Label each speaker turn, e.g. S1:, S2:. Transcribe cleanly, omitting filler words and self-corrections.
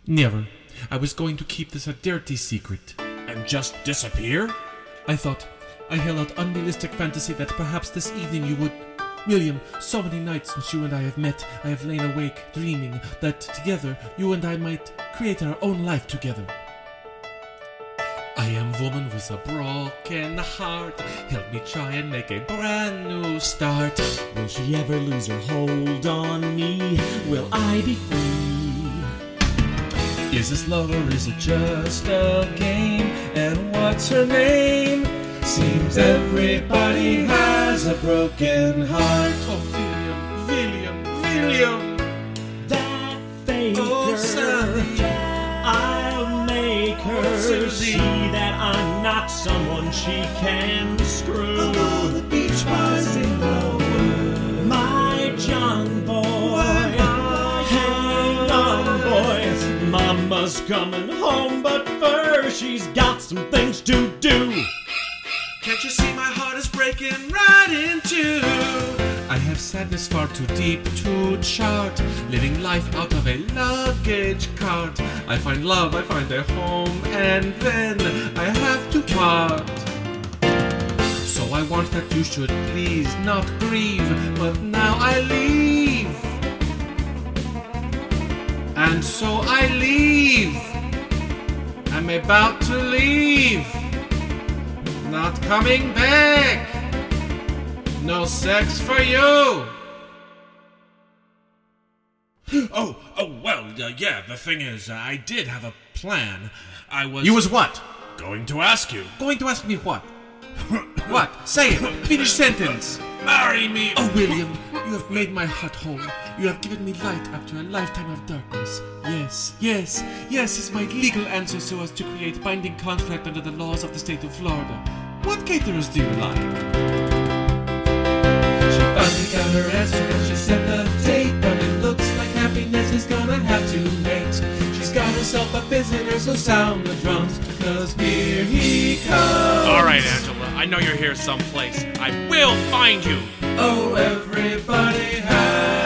S1: Never. I was going to keep this a dirty secret.
S2: And just disappear?
S1: I thought. I held out unrealistic fantasy that perhaps this evening you would... William, so many nights since you and I have met, I have lain awake, dreaming that together you and I might create our own life together. I am woman with a broken heart. Help me try and make a brand new start.
S3: Will she ever lose her hold on me? Will I be free?
S1: Is this love or is it just a game? And what's her name? Seems everybody has a broken heart. Oh, William.
S3: That faker.
S1: Oh, Sally.
S3: I'll make her
S1: Susie.
S3: see that I'm not someone she can screw.
S1: Of all the beach bars in the world,
S3: My John boy, hang on boys. Mama's coming home, but first she's got some things to do.
S1: Can't you see my heart is breaking right in two? I have sadness far too deep to chart, living life out of a luggage cart. I find love, I find a home, and then I have to part. So I want that you should please not grieve, but now I leave. And so I leave. I'm about to leave. Not coming back. No sex for you.
S2: Yeah, the thing is, I did have a plan. I was...
S1: You was what?
S2: going to ask you.
S1: Going to ask me what? What? Say it. Finish sentence.
S2: Marry me!
S1: Oh, William, you have made my heart whole. You have given me light after a lifetime of darkness. Yes is my legal answer so as to create binding contract under the laws of the state of Florida. What caterers do you like? She finally got her answer and she set the date, but it looks like happiness is gonna have to wait. She's got herself a visitor, so sound the drums, cause here he comes.
S2: Alright, Angela, I know you're here someplace. I will find you!
S1: Oh, everybody has